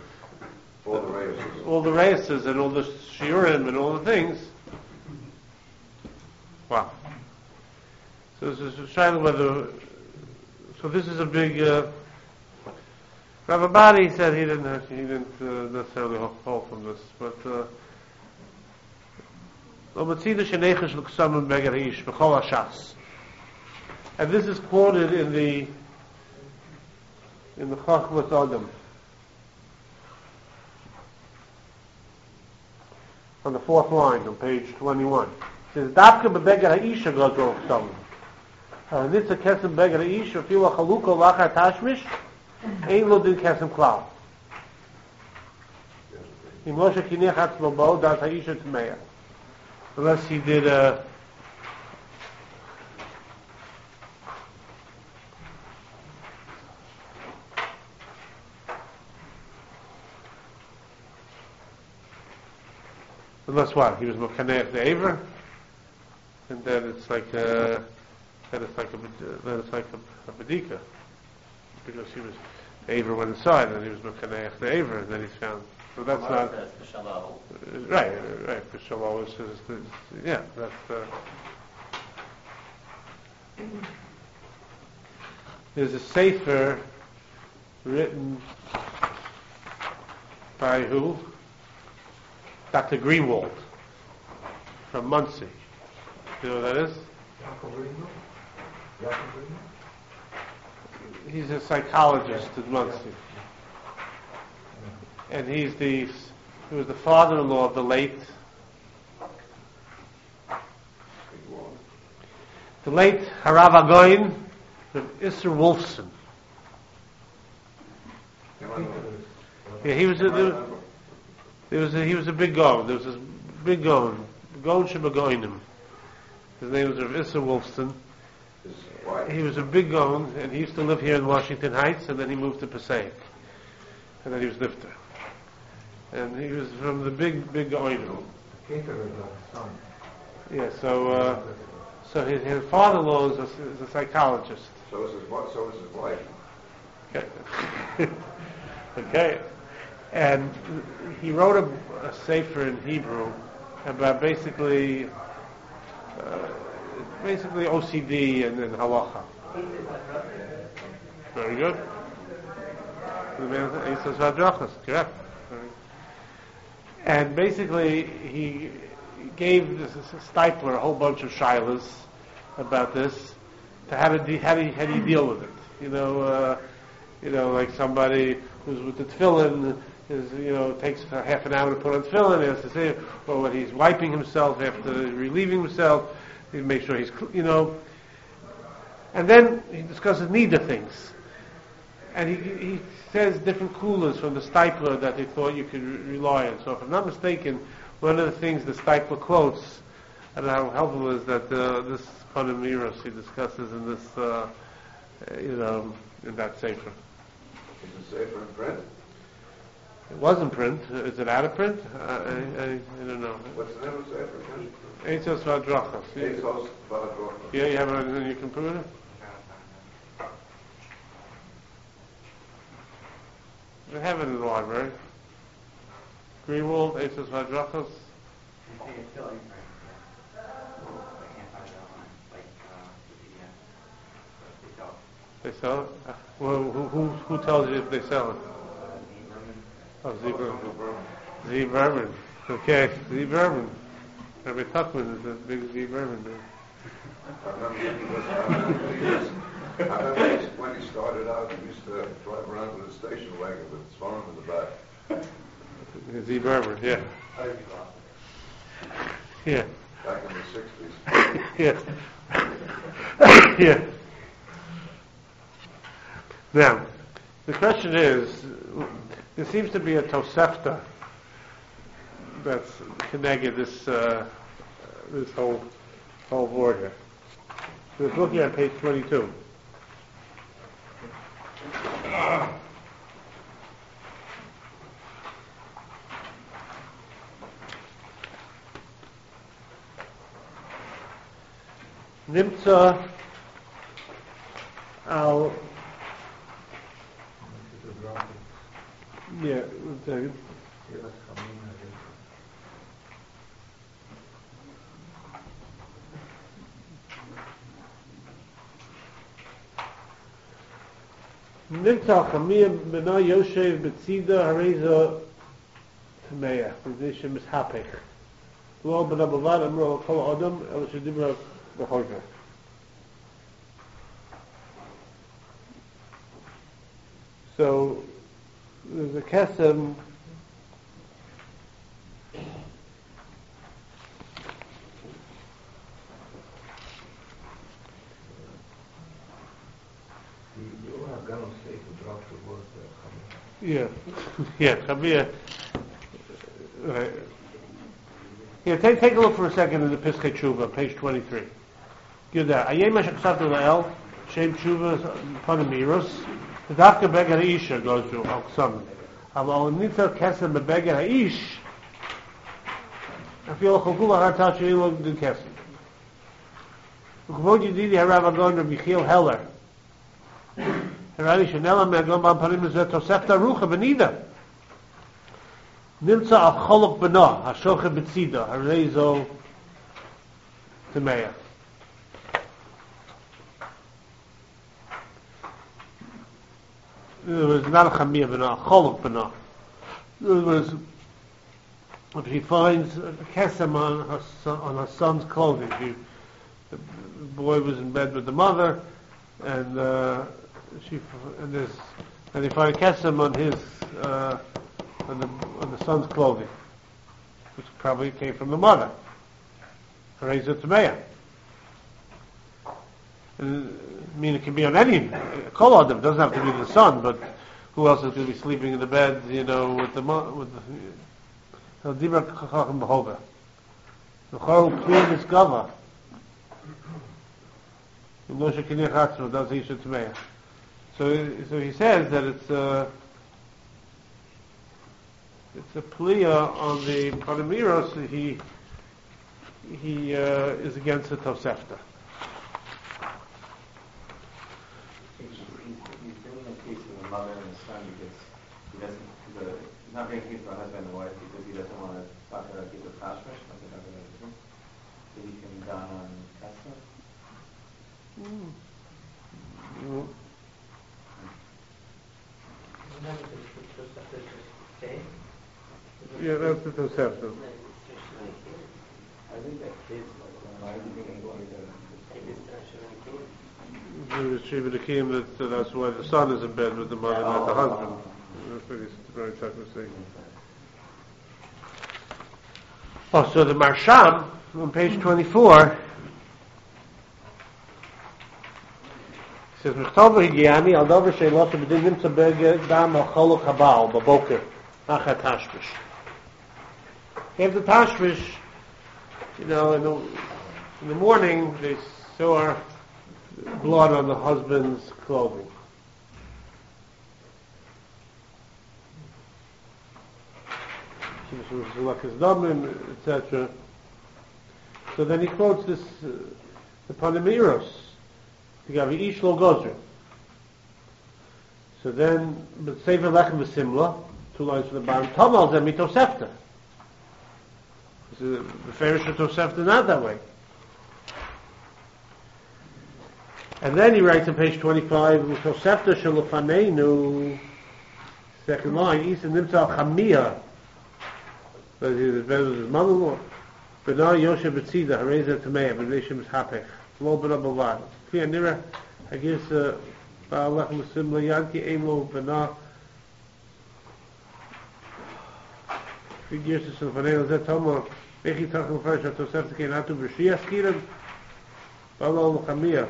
all the raises and all the shiurim and all the things, wow. This is trying whether. So this is a big. Rabbi Bari said he didn't necessarily hold from this, but. And this is quoted in the Chachmas Adam on the 4th line on page 21. It says, "Dafka bebeger ha'isha gadol chsamim." Nitza kesem beger ha'isha filu chaluko lachar tashmish ein lo din kesem klal. Im Moshe kinech atzmo bo das ha'isha tmeya. Unless he did a unless what? He was Mokaneh the Aver, and then it's like a Badika. Because he was Aver went inside and he was Mokaneh the Aver, and then he's found. So that's not right. B'Shalom is yeah. That's there's a sefer written by who? Dr. Greenwald from Muncie. You know what that is? He's a psychologist in Muncie. And he was the father-in-law of the late Harav Agoin of Isser Wolfson. Yeah, he was a big Gaon. There was this big Gaon Shebagoinim. His name was Rav Isser Wolfson. He was a big Gaon, and he used to live here in Washington Heights, and then he moved to Passaic. And then he was Lifter. And he was from the big Gaonim. Yeah, so his father-in-law is a psychologist. So is his wife. Okay. Okay. And he wrote a sefer in Hebrew about basically OCD and halacha. Very good. Correct. And basically, he gave Stipler a whole bunch of shilas about this, to how do you deal with it? You know, like somebody who's with the tefillin takes half an hour to put on tefillin. He has to say, or when he's wiping himself after relieving himself, he makes sure he's, And then he discusses neither things. And he says different coolers from the Stipler that he thought you could rely on. So if I'm not mistaken, one of the things the Stipler quotes, I don't know how helpful it is that this Panamiros he discusses in this, in that sefer. Is the sefer in print? It was in print. Is it out of print? I don't know. What's the name of the sefer? Eitzos Vadrachos. Eitzos Vadrachos. Yeah, you have it on your computer? We have it in the library. Greenwald, Eitzos Vadrachos. They sell it? Well, who tells you if they sell it? Oh, Z Berman. Okay, Z Berman. Rabbi Tuckman is a big Z Berman man. I remember when he started out, he used to drive around with a station wagon with his farm in the back. Z Berman, yeah. Yeah. Back in the 60s. Yeah. Yeah. Now, the question is, there seems to be a Tosefta that's connected this whole word here. So let's look here at page 22. Nimtza al yeah, one second. Nimtzal Chamia B'na Yoshev B'tzida Hareza Tameya. V'nei Mishapech. Lo B'na Bavad Amro Kol Adam El Shedibra B'Chorva. So there's a kesem. Yeah, yeah, Chabia. Right. Yeah, take a look for a second in the Piskei Tshuva, page 23. Good there. Ayem Hashaksav La'el, Shem Tshuva, Panamiros. The Dafka Beggar Isha goes to Oksam. Aval Nitzel Kesem Beggar Ish. I feel Chokula Hartach Shilog the Kesem. Ukvod Yididi Harav Agon Rabbi Chiel Heller. Harani Shanela Me'agon Bam Parim Zet Tosefta Rucha Benida. Nimtza Al Cholok Bena Hashoche Betzida Harezo Temeya. There was not a Chamia Bena, a Cholok Bena. There was, if she finds a kesem on her son's clothing, the boy was in bed with the mother, and they find a kesem on his on the son's clothing, which probably came from the mother. Hareza Tameya. I mean, it can be on any kol adam. It doesn't have to be the son, but who else is going to be sleeping in the bed? With the dibra chacham behova. The chol clean is gava. Moshe kinich atzmo does isha tameya. So he says that it's a pliya on the Panamiros. He is against the Tosefta. Mother and his son because he's not bringing peace to a husband and wife because he doesn't want to talk about people with tashmish, something like that. So he can down on Tesla. Yeah, that's the Tosefta. I think that kids why do you think going to that's why the son is in bed with the mother, not the husband. That's what he's very talking saying. Oh, so the Marsham on page 24 says, "Mechtav higiani al davar sheilot b'din nimtza dam al cholok habal b'boker achat tashmish." They have the tashmish, in the morning they saw blood on the husband's clothing. Etc. So then he quotes this, the Panamiros, the Gavi Ish Lo Gozer. So then, but Sefer Lechem V'Simla, 2 lines from the bottom, Tomal Zem Mitosefta. The Ferish Tosefta not that way. And then he writes on page 25, Tosefta Shalofaneinu, second line, Isa Nimtzal Chamia, but he was better with his mother-in-law. B'na Yoshe B'tzida, Hareza Tameya, B'nei Mishapech, Lo B'na B'vad. Kfi Anira, Hagis Ba'alech Musim L'Yanki Emo B'na, Kfi Yoshe Shalofaneinu, Zet Tomo, Echi Tachel Fresh, Tosefta Keinatu B'Shia Skiran, Ba'lo L'Chamia.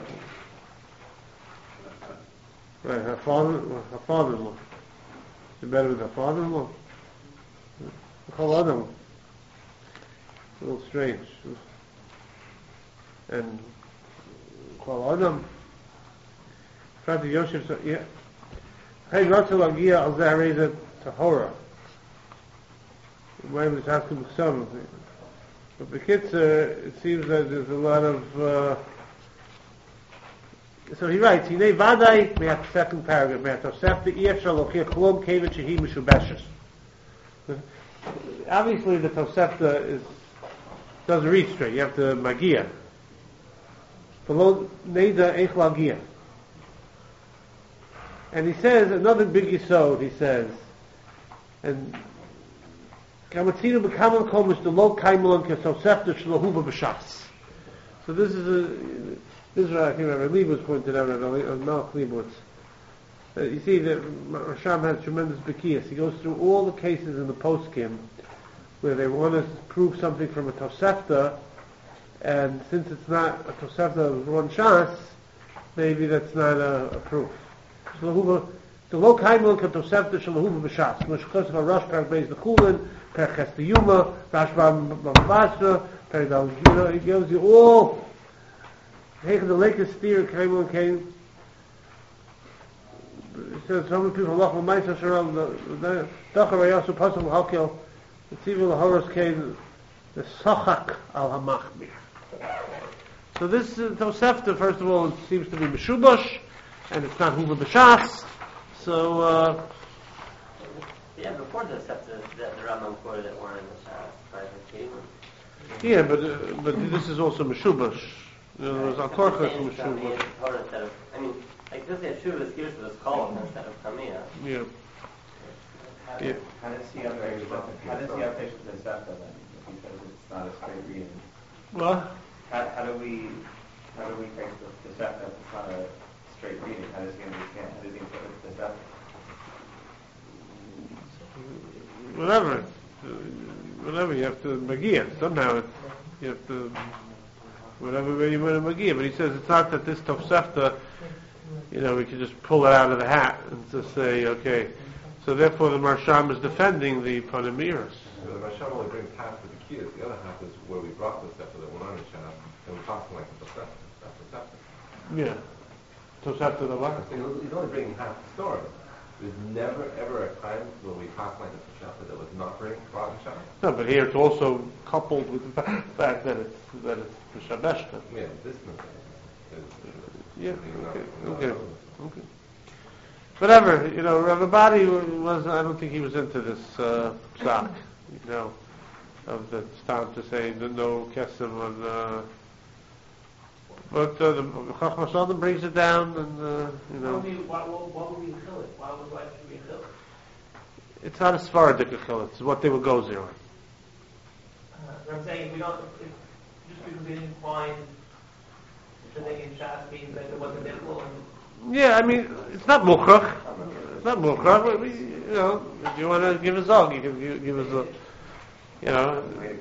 Right, her father-in-law. Is it better with her father-in-law? A little strange. And Kol Adam, Frati Yosef, yeah. Hey, Ratzel Agia al Zahareza Tahora. Why was asking some? But the kids, it seems that there's a lot of. So he writes, Hinei Vadai, may have the second paragraph, may have Tosefta, Iyef Shalochir Chlom Kevit Shehi Mishubeshes. Obviously the Tosefta doesn't read straight, you have to Magia. Below Neida Eich Lagia. And he says, another big yisod, he says, and Kamatzinu b'kamal kol mishtalol kaimelon kesosefta shlohuva b'shas. So this is what I think Rabbi Leibowitz pointed out, Malach Leibowitz. You see that Rasham has tremendous bekias. He goes through all the cases in the poskim where they want to prove something from a Tosefta, and since it's not a Tosefta of one shas, maybe that's not a proof. The lo kaimel ka Tosefta shalahuva b'shas. Meshkos of a Rosh Perek Beis Nechulin, Perek Chestiyuma, Rashba Mavasra, Perek Dal. He gives you all. Take the lake of steer kaimel came. He says so many people lach l'maisa sharal the dacher vayasu pasuk l'halkel the tzivul l'horos came the sochak al hamachmir. So this Tosefta, first of all, it seems to be Meshubash, and it's not Huva B'Shas. So, yeah, before the Tosefta, the Rambam quoted that weren't in the Shas, right? Yeah, but this is also Meshubash. There's Al Korcha from Meshubash. I mean, like this is Shuva is used for this column instead of Kamiya. Yeah. How does he have patience with the Tosefta then? Because it's not a straight reading. What? How do we face the Tosefta if it's not a straight reading? How does he understand? How does he interpret the Tosefta? Whatever, you have to Magia. Somehow you have to, whatever way you want to Magia. But he says it's not that this Tosefta, we can just pull it out of the hat and just say, okay. So therefore the Marsham is defending the Panamiras. The Marsham only brings half of the Kiyas. The other half is where we brought the Sefer that we're on in Shas, and we talk like the Tosefta. That's the Sefer. Yeah. Tosefta the what? He's only bringing half the story. There's never ever a time when we talk like the Tosefta that was not brought in Shas. No, but here it's also coupled with the fact that it's the Shabeshta. Yeah, this is. Yeah. Okay. Whatever, Rav Abadi was, I don't think he was into this psak, of the stam to say no kesim on, but the Chachmas Adam brings it down, and, What would we kill it? Why should we kill it? It's not a Sephardic chiluk, it's what they would go zero. I'm saying just because we didn't find the thing in Shas means that it wasn't difficult. Yeah, I mean, it's not mukhrach. It's not mukhrach. If you want to give a zog, you can give us a, Yeah.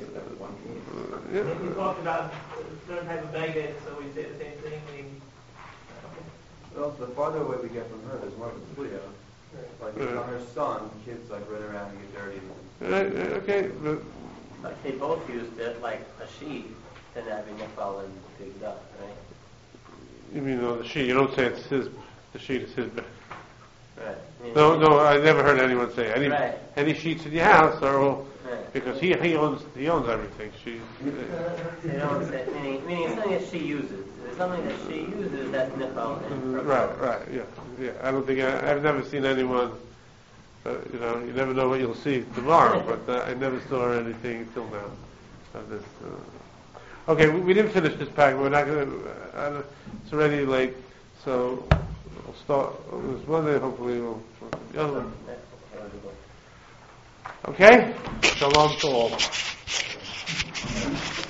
We talked about certain type of baggage, so we say the same thing. Well, the farther away we get from her, there's more complete. Like on her son, kids like run around and get dirty. Okay. But they both used it like a sheet, then having Nifal and digged up, right? You mean the sheet? You don't say it's his. The sheet is his bed. Right. No, I never heard anyone say any sheets in your house are all because he owns everything. They don't say meaning it's something that she uses. It's something that she uses that's Nifal and Right, yeah. I don't think I've never seen anyone. You never know what you'll see tomorrow, but I never saw anything till now of this. Okay, we didn't finish this pack. We're not going to. It's already late, so we'll start. This Monday, hopefully, we'll the other one. Okay? Shalom to all.